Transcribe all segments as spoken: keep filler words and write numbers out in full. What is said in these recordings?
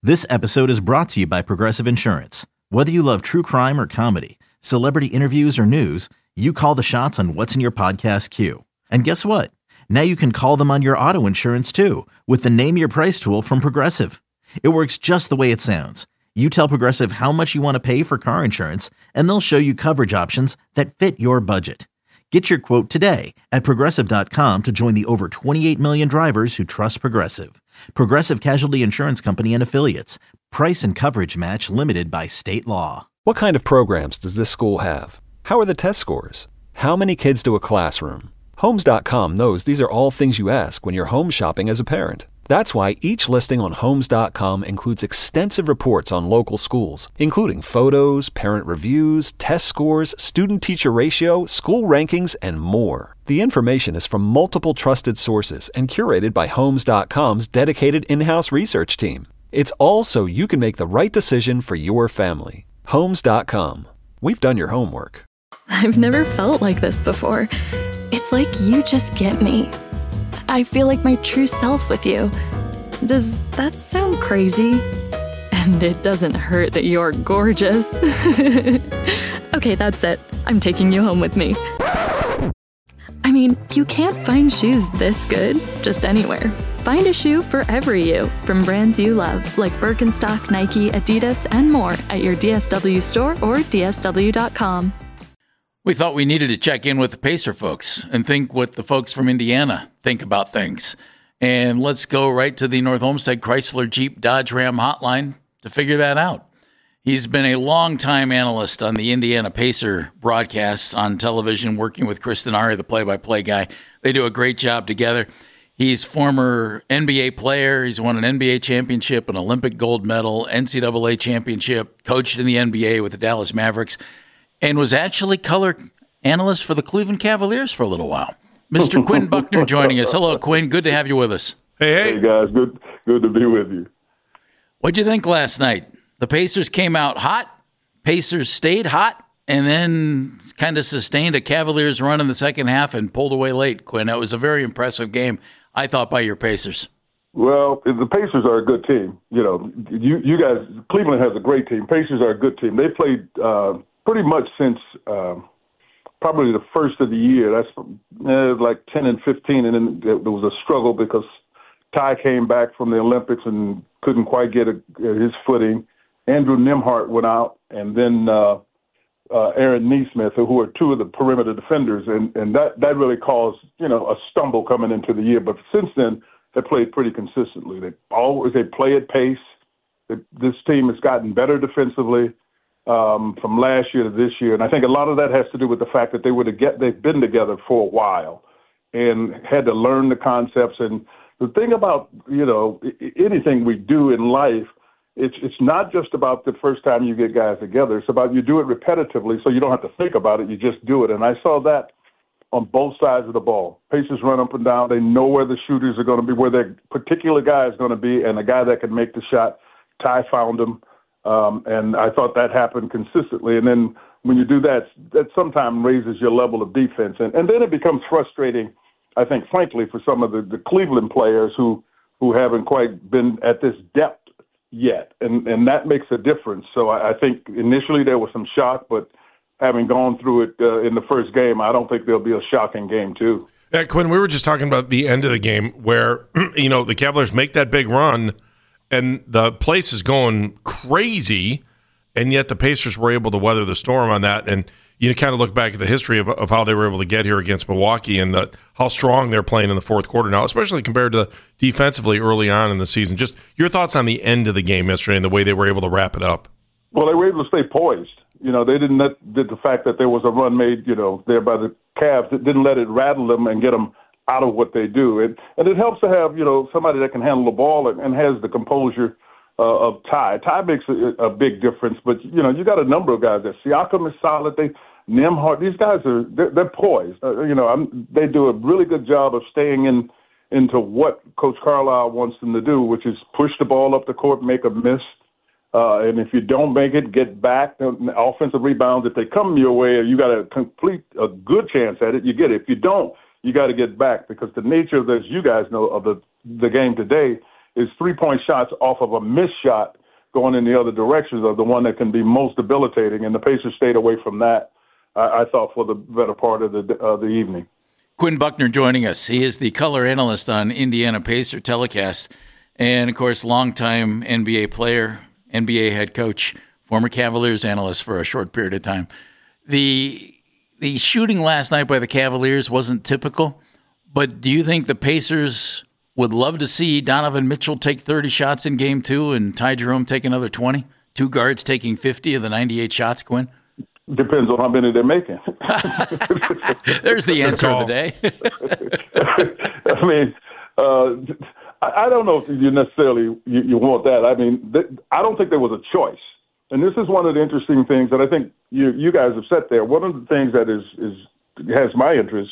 This episode is brought to you by Progressive Insurance. Whether you love true crime or comedy, celebrity interviews or news, you call the shots on what's in your podcast queue. And guess what? Now you can call them on your auto insurance too with the Name Your Price tool from Progressive. It works just the way it sounds. You tell Progressive how much you want to pay for car insurance, and they'll show you coverage options that fit your budget. Get your quote today at Progressive dot com to join the over twenty-eight million drivers who trust Progressive. Progressive Casualty Insurance Company and Affiliates. Price and coverage match limited by state law. What kind of programs does this school have? How are the test scores? How many kids to a classroom? Homes dot com knows these are all things you ask when you're home shopping as a parent. That's why each listing on Homes dot com includes extensive reports on local schools, including photos, parent reviews, test scores, student-teacher ratio, school rankings, and more. The information is from multiple trusted sources and curated by Homes dot com's dedicated in-house research team. It's all so you can make the right decision for your family. Homes dot com. We've done your homework. I've never felt like this before. It's like you just get me. I feel like my true self with you. Does that sound crazy? And it doesn't hurt that you're gorgeous. Okay, that's it. I'm taking you home with me. I mean, you can't find shoes this good just anywhere. Find a shoe for every you, from brands you love, like Birkenstock, Nike, Adidas, and more at your D S W store or D S W dot com. We thought we needed to check in with the Pacer folks and think what the folks from Indiana think about things. And let's go right to the North Olmsted Chrysler Jeep Dodge Ram hotline to figure that out. He's been a longtime analyst on the Indiana Pacer broadcast on television, working with Chris Denari, the play-by-play guy. They do a great job together. He's former N B A player. He's won an N B A championship, an Olympic gold medal, N C double A championship, coached in the N B A with the Dallas Mavericks, and was actually color analyst for the Cleveland Cavaliers for a little while. Mister Quinn Buckner joining us. Hello, Quinn. Good to have you with us. Hey, hey. Hey, guys. Good good to be with you. What'd you think last night? The Pacers came out hot. Pacers stayed hot and then kind of sustained a Cavaliers run in the second half and pulled away late, Quinn. That was a very impressive game, I thought, by your Pacers. Well, the Pacers are a good team. You know, you, you guys, Cleveland has a great team. Pacers are a good team. They played uh, pretty much since uh, probably the first of the year. That's uh, like ten and fifteen, and then there was a struggle because Ty came back from the Olympics and couldn't quite get a, his footing. Andrew Nembhard went out, and then uh, uh, Aaron Nesmith, who are two of the perimeter defenders, and, and that, that really caused, you know, a stumble coming into the year. But since then, they played pretty consistently. They always they play at pace. They, this team has gotten better defensively um, from last year to this year, and I think a lot of that has to do with the fact that they would have get they've been together for a while and had to learn the concepts. And the thing about, you know, anything we do in life, It's it's not just about the first time you get guys together. It's about you do it repetitively so you don't have to think about it. You just do it. And I saw that on both sides of the ball. Pacers run up and down. They know where the shooters are going to be, where their particular guy is going to be, and the guy that can make the shot. Ty found him, um, and I thought that happened consistently. And then when you do that, that sometimes raises your level of defense. And, and then it becomes frustrating, I think, frankly, for some of the, the Cleveland players who, who haven't quite been at this depth yet, and and that makes a difference. So I, I think initially there was some shock, but having gone through it uh, in the first game, I don't think there'll be a shocking game too. Yeah, Quinn, we were just talking about the end of the game where, you know, the Cavaliers make that big run and the place is going crazy, and yet the Pacers were able to weather the storm on that. And you kind of look back at the history of, of how they were able to get here against Milwaukee and the, how strong they're playing in the fourth quarter now, especially compared to defensively early on in the season. Just your thoughts on the end of the game yesterday and the way they were able to wrap it up. Well, they were able to stay poised. You know, they didn't let did the fact that there was a run made, you know, there by the Cavs, that didn't let it rattle them and get them out of what they do. And, and it helps to have, you know, somebody that can handle the ball and, and has the composure uh, of Ty. Ty makes a, a big difference, but, you know, you got a number of guys there. Siakam is solid. They Nembhard, these guys are they're, they're poised. Uh, you know, I'm, they do a really good job of staying in into what Coach Carlisle wants them to do, which is push the ball up the court, make a miss, uh, and if you don't make it, get back. Offensive rebounds, if they come your way, you got a complete a good chance at it. You get it. If you don't, you got to get back, because the nature of this, you guys know, of the the game today is three-point shots off of a missed shot going in the other directions are the one that can be most debilitating, and the Pacers stayed away from that, I, I thought, for the better part of the, uh, the evening. Quinn Buckner joining us. He is the color analyst on Indiana Pacer Telecast, and, of course, longtime N B A player, N B A head coach, former Cavaliers analyst for a short period of time. The the shooting last night by the Cavaliers wasn't typical, but do you think the Pacers would love to see Donovan Mitchell take thirty shots in game two and Ty Jerome take another twenty? Two guards taking fifty of the ninety-eight shots, Quinn? Depends on how many they're making. There's the answer of the day. I mean, uh, I, I don't know if you necessarily you, you want that. I mean, th- I don't think there was a choice. And this is one of the interesting things that I think you you guys have said there. One of the things that is is has my interest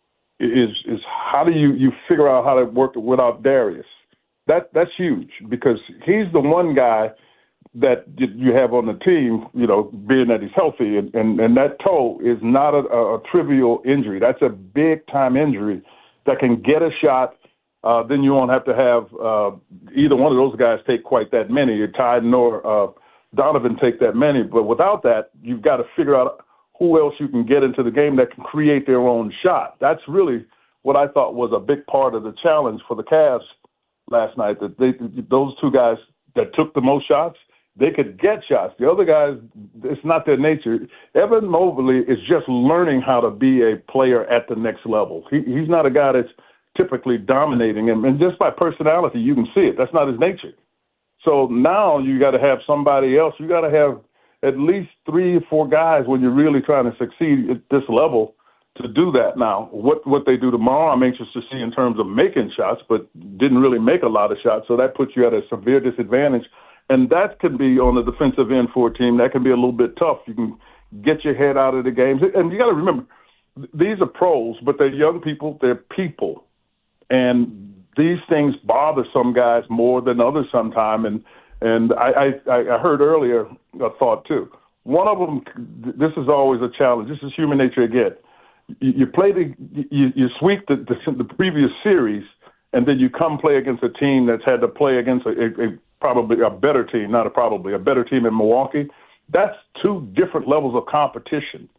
is is how do you, you figure out how to work without Darius? That that's huge because he's the one guy that you have on the team, you know, being that he's healthy, and, and, and that toe is not a, a trivial injury. That's a big-time injury that can get a shot. Uh, then you won't have to have uh, either one of those guys take quite that many. Ty nor uh, Donovan take that many. But without that, you've got to figure out who else you can get into the game that can create their own shot. That's really what I thought was a big part of the challenge for the Cavs last night, that they, those two guys that took the most shots, they could get shots. The other guys, it's not their nature. Evan Mobley is just learning how to be a player at the next level. He, he's not a guy that's typically dominating, and, and just by personality, you can see it. That's not his nature. So now you got to have somebody else. You got to have at least three or four guys when you're really trying to succeed at this level to do that. Now, what, what they do tomorrow, I'm anxious to see in terms of making shots, but didn't really make a lot of shots, so that puts you at a severe disadvantage. And that can be on the defensive end for a team. That can be a little bit tough. You can get your head out of the games. And you got to remember, these are pros, but they're young people. They're people. And these things bother some guys more than others sometimes. And and I, I, I heard earlier a thought, too. One of them, this is always a challenge. This is human nature again. You, you play the, you, you sweep the, the, the previous series, and then you come play against a team that's had to play against a, a, a probably a better team, not a probably, a better team in Milwaukee. That's two different levels of competition.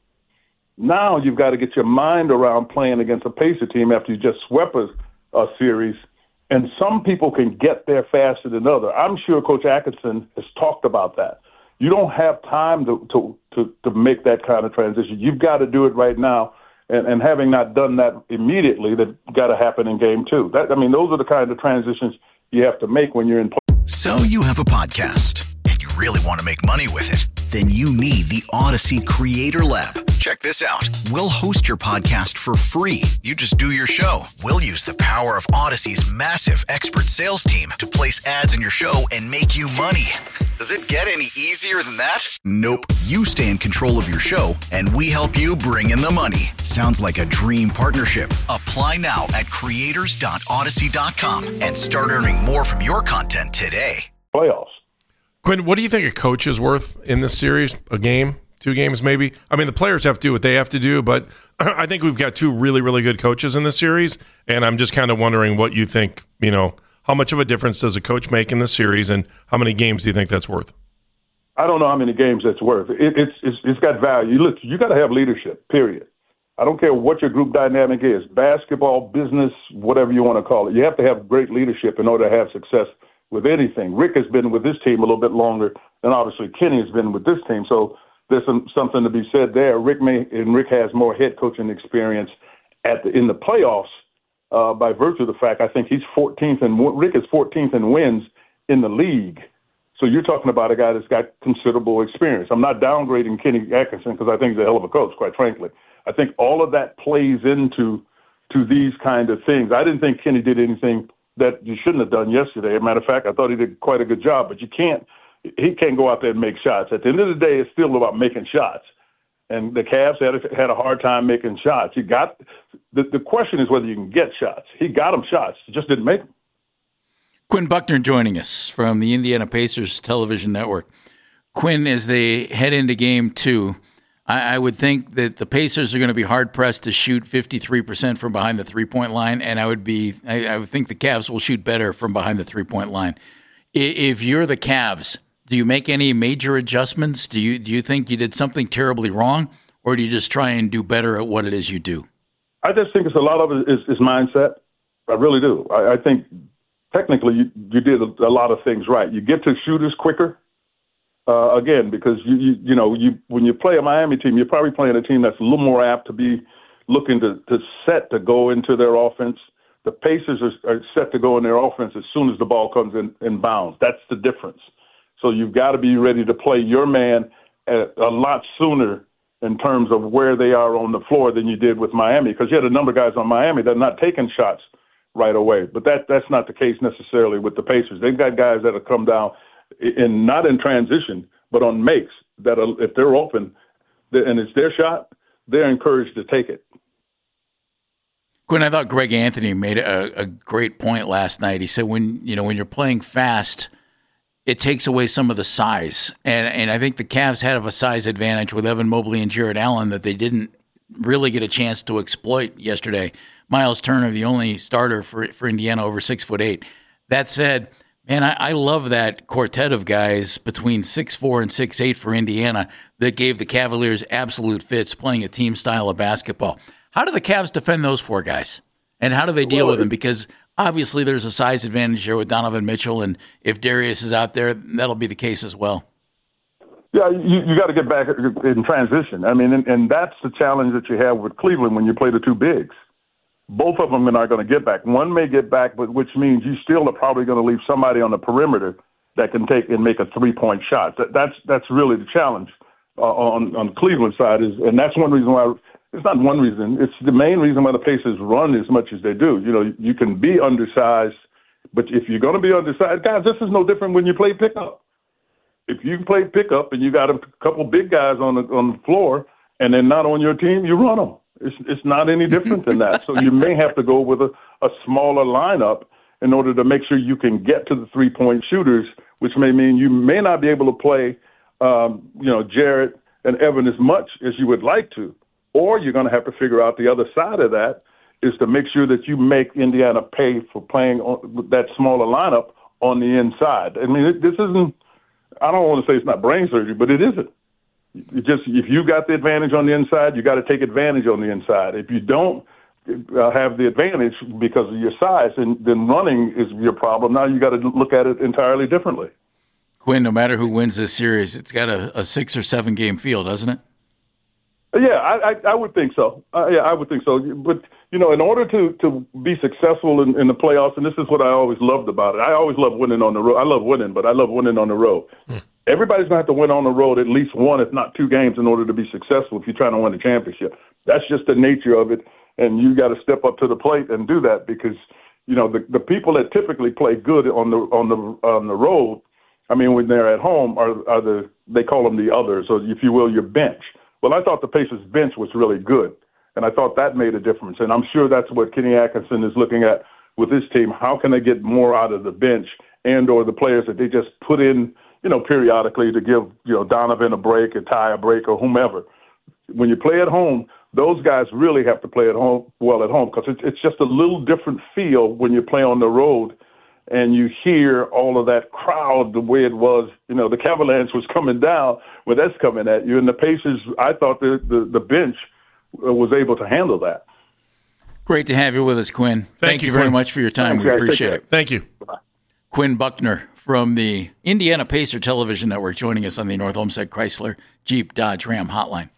Now you've got to get your mind around playing against a Pacer team after you just swept a, a series, and some people can get there faster than others. I'm sure Coach Atkinson has talked about that. You don't have time to, to, to, to make that kind of transition. You've got to do it right now, and, and having not done that immediately, that got to happen in game two. That, I mean, those are the kind of transitions you have to make when you're in play. So you have a podcast, and you really want to make money with it. Then you need the Odyssey Creator Lab. Check this out. We'll host your podcast for free. You just do your show. We'll use the power of Odyssey's massive expert sales team to place ads in your show and make you money. Does it get any easier than that? Nope. You stay in control of your show, and we help you bring in the money. Sounds like a dream partnership. Apply now at creators dot odyssey dot com and start earning more from your content today. Playoffs. Quinn, what do you think a coach is worth in this series? A game? Two games maybe? I mean, the players have to do what they have to do, but I think we've got two really, really good coaches in this series, and I'm just kind of wondering what you think, you know, how much of a difference does a coach make in this series, and how many games do you think that's worth? I don't know how many games that's worth. It, it's, it's It's got value. Look, you got to have leadership, period. I don't care what your group dynamic is, basketball, business, whatever you want to call it. You have to have great leadership in order to have success with anything. Rick has been with this team a little bit longer than obviously Kenny has been with this team. So there's some, something to be said there. Rick may, and Rick has more head coaching experience at the, in the playoffs uh, by virtue of the fact I think he's fourteenth and Rick is fourteenth in wins in the league. So you're talking about a guy that's got considerable experience. I'm not downgrading Kenny Atkinson because I think he's a hell of a coach, quite frankly. I think all of that plays into to these kind of things. I didn't think Kenny did anything that you shouldn't have done yesterday. As a matter of fact, I thought he did quite a good job, but you can't, he can't go out there and make shots. At the end of the day, it's still about making shots. And the Cavs had a, had a hard time making shots. You got, the, the question is whether you can get shots. He got them shots, just didn't make them. Quinn Buckner joining us from the Indiana Pacers television network. Quinn, as they head into game two, I, I would think that the Pacers are going to be hard-pressed to shoot fifty-three percent from behind the three-point line, and I would be I, I would think the Cavs will shoot better from behind the three-point line. If you're the Cavs, do you make any major adjustments? Do you do you think you did something terribly wrong, or do you just try and do better at what it is you do? I just think it's a lot of it is, is mindset. I really do. I, I think technically you, you did a, a lot of things right. You get to shooters quicker, uh, again, because you, you you know you when you play a Miami team, you're probably playing a team that's a little more apt to be looking to, to set to go into their offense. The Pacers are, are set to go in their offense as soon as the ball comes in, in bounds. That's the difference. So you've got to be ready to play your man at a lot sooner in terms of where they are on the floor than you did with Miami, because you had a number of guys on Miami that are not taking shots right away. But that that's not the case necessarily with the Pacers. They've got guys that have come down, in not in transition, but on makes, that are, if they're open and it's their shot, they're encouraged to take it. Quinn, I thought Greg Anthony made a, a great point last night. He said when you know when you're playing fast, it takes away some of the size. And and I think the Cavs had a size advantage with Evan Mobley and Jarrett Allen that they didn't really get a chance to exploit yesterday. Miles Turner, the only starter for for Indiana, over six foot eight. That said, man, I, I love that quartet of guys between six four and six eight for Indiana that gave the Cavaliers absolute fits playing a team style of basketball. How do the Cavs defend those four guys? And how do they deal well, with them? Because obviously there's a size advantage here with Donovan Mitchell, and if Darius is out there, that'll be the case as well. Yeah, you, you got to get back in transition. I mean, and, and that's the challenge that you have with Cleveland when you play the two bigs. Both of them are not going to get back. One may get back, but which means you still are probably going to leave somebody on the perimeter that can take and make a three-point shot. That, that's that's really the challenge uh, on on Cleveland's side, is, and that's one reason why. It's not one reason. It's the main reason why the Pacers run as much as they do. You know, you can be undersized, but if you're going to be undersized, guys, this is no different when you play pickup. If you play pickup and you got a couple big guys on the on the floor and they're not on your team, you run them. It's it's not any different than that. So you may have to go with a, a smaller lineup in order to make sure you can get to the three-point shooters, which may mean you may not be able to play, um, you know, Jarrett and Evan as much as you would like to. Or you're going to have to figure out the other side of that is to make sure that you make Indiana pay for playing on that smaller lineup on the inside. I mean, it, this isn't, I don't want to say it's not brain surgery, but it isn't. It just, if you got the advantage on the inside, you got to take advantage on the inside. If you don't uh, have the advantage because of your size, and then running is your problem. Now you got to look at it entirely differently. Quinn, no matter who wins this series, it's got a, a six or seven game feel, doesn't it? Yeah, I, I, I would think so. Uh, yeah, I would think so. But, you know, in order to, to be successful in, in the playoffs, and this is what I always loved about it. I always love winning on the road. I love winning, but I love winning on the road. Mm. Everybody's going to have to win on the road at least one, if not two games, in order to be successful if you're trying to win a championship. That's just the nature of it, and you got to step up to the plate and do that because, you know, the, the people that typically play good on the on the on the road, I mean, when they're at home, are, are the they call them the others, or if you will, your bench. Well, I thought the Pacers bench was really good, and I thought that made a difference. And I'm sure that's what Kenny Atkinson is looking at with his team. How can they get more out of the bench and or the players that they just put in, you know, periodically to give, you know, Donovan a break or Ty a break or whomever. When you play at home, those guys really have to play at home well at home because it's, it's just a little different feel when you play on the road and you hear all of that crowd the way it was. You know, the Cavaliers was coming down when that's coming at you. And the Pacers, I thought the, the, the bench was able to handle that. Great to have you with us, Quinn. Thank, Thank you, you very Quinn. much for your time. Thanks, we guys. appreciate it. Thank you. Bye. Quinn Buckner from the Indiana Pacer Television Network joining us on the North Olmsted Chrysler Jeep Dodge Ram Hotline.